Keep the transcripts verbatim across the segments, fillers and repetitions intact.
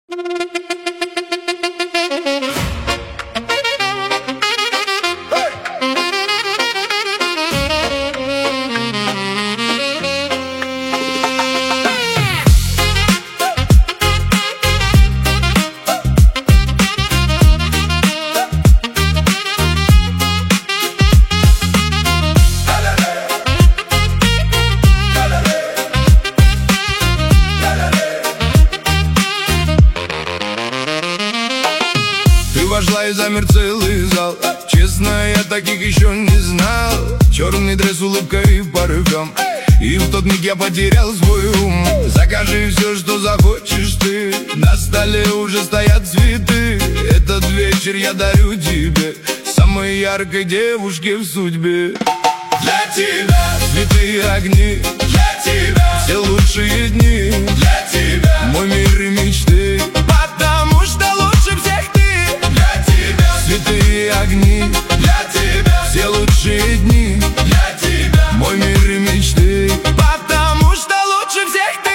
Вошла и замер целый зал. Честно, я таких еще не знал. Черный дресс, улыбка и порывом. И в тот миг я потерял свой ум. Закажи все, что захочешь ты. На столе уже стоят цветы. Этот вечер я дарю тебе, самой яркой девушке в судьбе. Для тебя цветы и огни, для тебя все лучшие дни, для тебя мой мир и мечты, потому что лучше всех ты. Цветы и огни, для тебя все лучшие дни, для тебя мой мир и мечты, потому что лучше всех ты.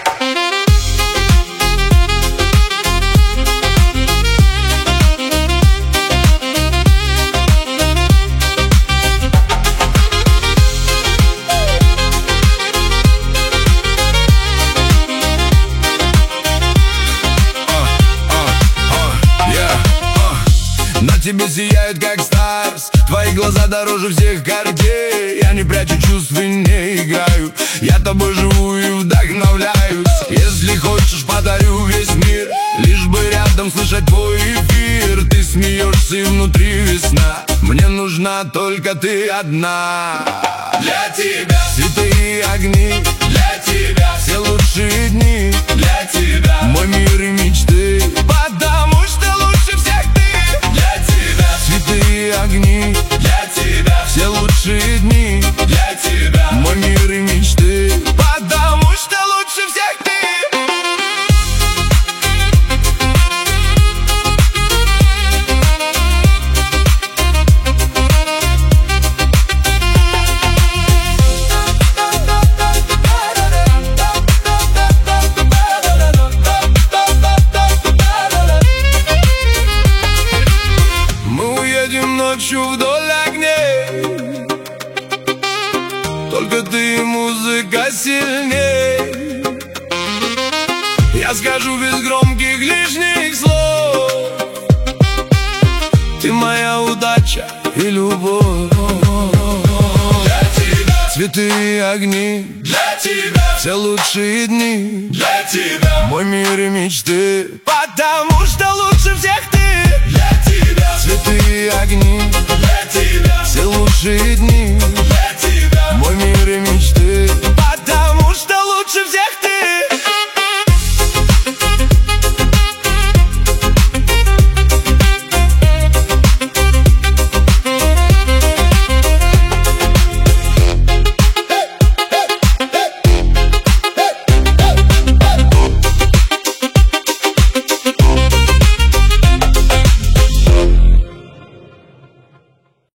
Тебе сияют как старс, твои глаза дороже всех картей. Я не прячу чувств и не играю, я тобой живу и вдохновляюсь. Если хочешь, подарю весь мир, лишь бы рядом слышать твой эфир. Ты смеешься и внутри весна, мне нужна только ты одна. Для тебя цветы и огни, для тебя все лучшие дни, для тебя мой мир и мечты, потому что лучше всех ты. Цветы и огни, для тебя все лучшие дни, для тебя мой мир и мечты, потому что лучше всех ты. Ночью вдоль огней, только ты и музыка сильней. Я скажу без громких лишних слов, ты моя удача и любовь. Для тебя цветы и огни, для тебя все лучшие дни, для тебя мой мир и мечты, потому что лучше всех ты. Цветы и огни, для тебя все лучшие дни, для